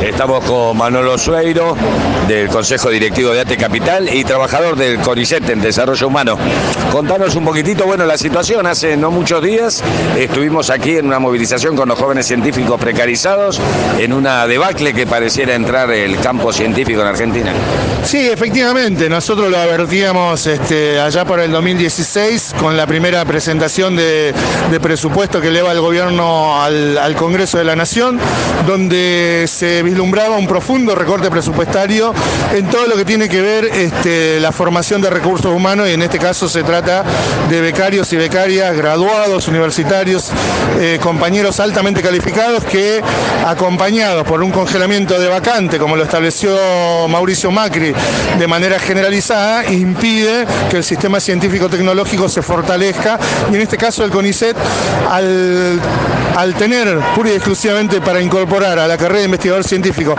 Estamos con Manolo Sueiro, del Consejo Directivo de ATE Capital y trabajador del CONICET en Desarrollo Humano. Contanos un poquitito, bueno, la situación. Hace no muchos días estuvimos aquí en una movilización con los jóvenes científicos precarizados en una debacle que pareciera entrar el campo científico en Argentina. Sí, efectivamente, nosotros lo advertíamos allá por el 2016 con la primera presentación de presupuesto que eleva el gobierno al Congreso de la Nación, donde se vislumbraba un profundo recorte presupuestario en todo lo que tiene que ver la formación de recursos humanos, y en este caso se trata de becarios y becarias, graduados universitarios, compañeros altamente calificados que, acompañados por un congelamiento de vacante, como lo estableció Mauricio Macri de manera generalizada, impide que el sistema científico-tecnológico se fortalezca, y en este caso el CONICET, al tener pura y exclusivamente para incorporar a la carrera de investigador científico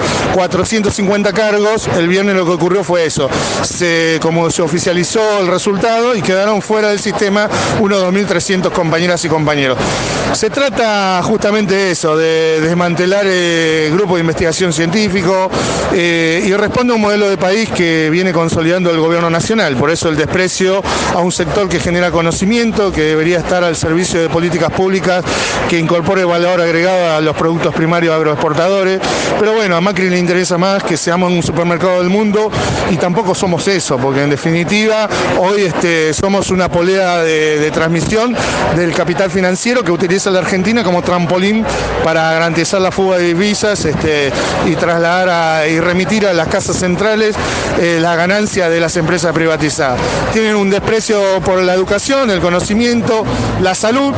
450 cargos, el viernes lo que ocurrió fue eso, como se oficializó el resultado, y quedaron fuera del sistema unos 2.300 compañeras y compañeros. Se trata justamente de eso, de desmantelar el grupo de investigación científico, y responde a un modelo de país que viene consolidando el gobierno nacional. Por eso el desprecio a un sector que genera conocimiento, que debería estar al servicio de políticas públicas que incorpore valor agregado a los productos primarios agroexportadores. Pero bueno, a Macri le interesa más que seamos un supermercado del mundo, y tampoco somos eso, porque en definitiva hoy somos una polea de transmisión del capital financiero que utiliza la Argentina como trampolín para garantizar la fuga de divisas y trasladar y remitir a las casas centrales la ganancia de las empresas privatizadas. Tienen un desprecio por la educación, el conocimiento, la salud,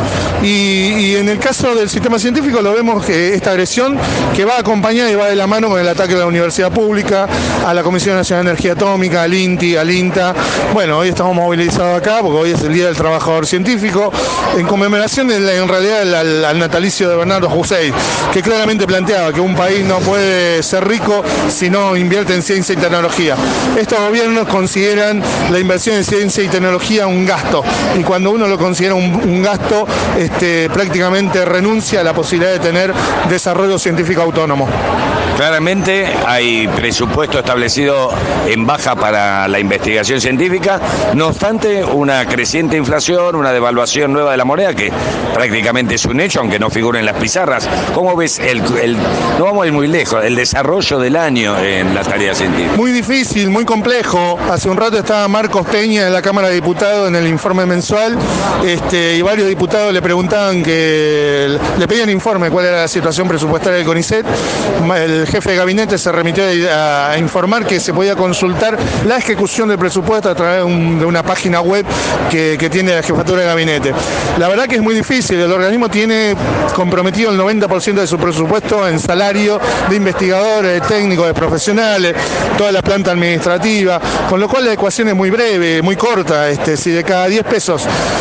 y en el caso del sistema científico lo vemos que esta agresión que va acompañada y va de la mano con el ataque a la universidad pública, a la Comisión Nacional de Energía Atómica, al INTI, al INTA. Bueno, hoy estamos movilizados acá porque hoy es el Día del Trabajador Científico, en conmemoración en realidad al natalicio de Bernardo Hussein, que claramente planteaba que un país no puede ser rico si no invierte en ciencia y tecnología. Estos gobiernos consideran la inversión en ciencia y tecnología un gasto, y cuando uno lo considera un gasto, prácticamente renuncia a la posibilidad de tener desarrollo científico autónomo. Claramente hay presupuesto establecido en baja para la investigación científica, no obstante una creciente inflación, una devaluación nueva de la moneda que prácticamente es un hecho, aunque no figure en las pizarras. ¿Cómo ves no vamos a ir muy lejos, el desarrollo del año en la tarea científica? Muy difícil, muy complejo. Hace un rato estaba Marcos Peña en la Cámara de Diputados en el informe mensual, y varios diputados le preguntaban le pedían informe cuál era la situación presupuestaria del CONICET. El jefe de gabinete se remitió a informar que se podía consultar la ejecución del presupuesto a través de una página web que tiene la jefatura de gabinete. La verdad que es muy difícil. El organismo tiene comprometido el 90% de su presupuesto en salario de investigadores, de técnicos, de profesionales, toda la planta administrativa, con lo cual la ecuación es muy breve, muy corta. Si de cada 10 pesos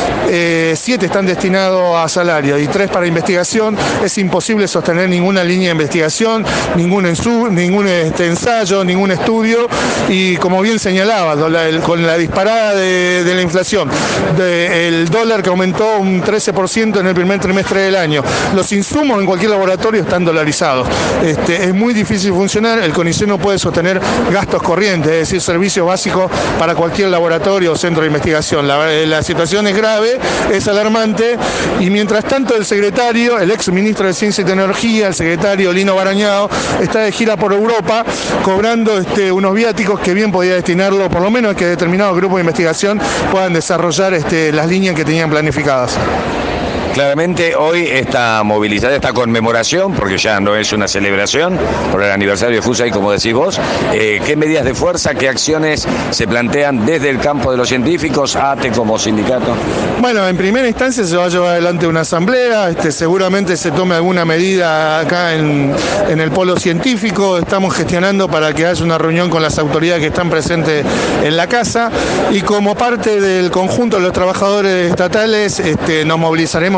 7 están destinados a salario y 3 para investigación, es imposible sostener ninguna línea de investigación, ningún ensayo, ningún estudio, y como bien señalaba, con la disparada de la inflación, el dólar que aumentó un 13% en el primer trimestre del año, los insumos en cualquier laboratorio están dolarizados. Es muy difícil funcionar, el CONICET no puede sostener gastos corrientes, es decir, servicios básicos para cualquier laboratorio o centro de investigación. La situación es grave, es alarmante, y mientras tanto el ex ministro de Ciencia y Tecnología, el secretario Lino Barañao, está de gira por Europa cobrando unos viáticos que bien podía destinarlo, por lo menos a que determinados grupos de investigación puedan desarrollar las líneas que tenían planificadas. Claramente hoy esta movilización, esta conmemoración, porque ya no es una celebración por el aniversario de FUSAI, como decís vos, ¿qué medidas de fuerza, qué acciones se plantean desde el campo de los científicos, ATE como sindicato? Bueno, en primera instancia se va a llevar adelante una asamblea, seguramente se tome alguna medida acá en el polo científico. Estamos gestionando para que haya una reunión con las autoridades que están presentes en la casa, y como parte del conjunto de los trabajadores estatales nos movilizaremos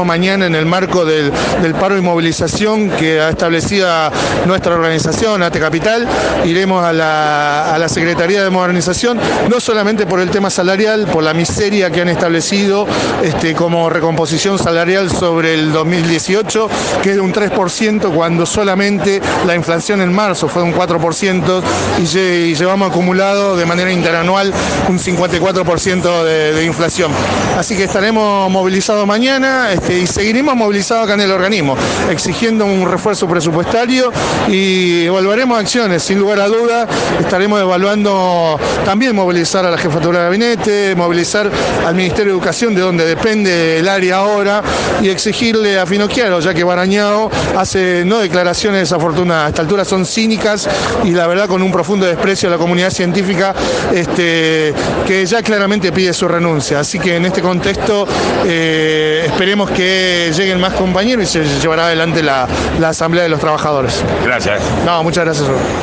mañana en el marco del paro y movilización que ha establecido nuestra organización, ATE Capital. Iremos a la Secretaría de Modernización, no solamente por el tema salarial, por la miseria que han establecido como recomposición salarial sobre el 2018, que es de un 3%, cuando solamente la inflación en marzo fue de un 4%, y llevamos acumulado de manera interanual un 54% de inflación. Así que estaremos movilizados mañana y seguiremos movilizados acá en el organismo, exigiendo un refuerzo presupuestario, y evaluaremos acciones. Sin lugar a duda, estaremos evaluando también movilizar a la Jefatura de Gabinete, movilizar al Ministerio de Educación, de donde depende el área ahora, y exigirle a Finocchiaro, ya que Barañao hace declaraciones desafortunadas. A esta altura son cínicas y la verdad con un profundo desprecio a la comunidad científica, que ya claramente pide su renuncia. Así que en este contexto esperemos que lleguen más compañeros y se llevará adelante la Asamblea de los Trabajadores. Gracias. No, muchas gracias.